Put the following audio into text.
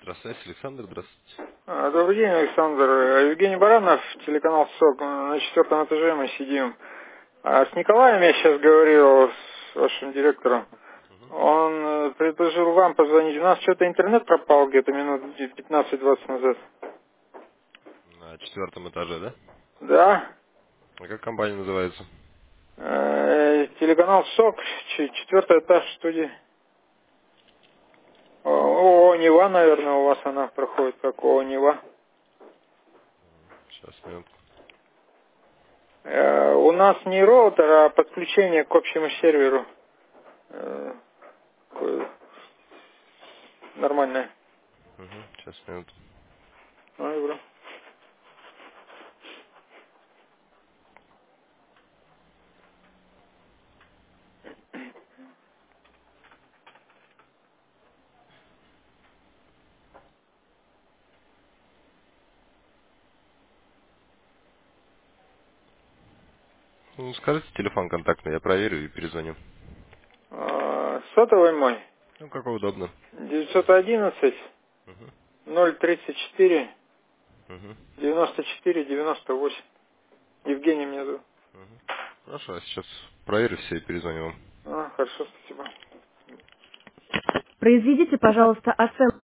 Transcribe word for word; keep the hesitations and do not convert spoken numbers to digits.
Здравствуйте, Александр, здравствуйте. А, Добрый день, Александр. Евгений Баранов, телеканал СОК. На четвертом этаже мы сидим. А с Николаем я сейчас говорил, с вашим директором. Он э, предложил вам позвонить. У нас что-то интернет пропал где-то минут пятнадцать-двадцать назад. На четвертом этаже, да? Да. А как компания называется? Э, Телеканал СОК, ч- четвертый этаж студии. О, о, Нева, наверное, у вас она проходит, как О, Нева. Сейчас, минутку. Э, У нас не роутер, а подключение к общему серверу. Э, такое Нормальное. Угу, сейчас, минуту. Ну, добро. Ну, скажите телефон контактный, я проверю и перезвоню. А, Сотовый мой. Ну, как удобно. девятьсот одиннадцать Угу, ноль тридцать четыре угу, девяносто четыре девяносто восемь. Евгений меня зовут. угу. Хорошо, я сейчас проверю все и перезвоню вам. А, хорошо, спасибо. Произведите, пожалуйста, оценку.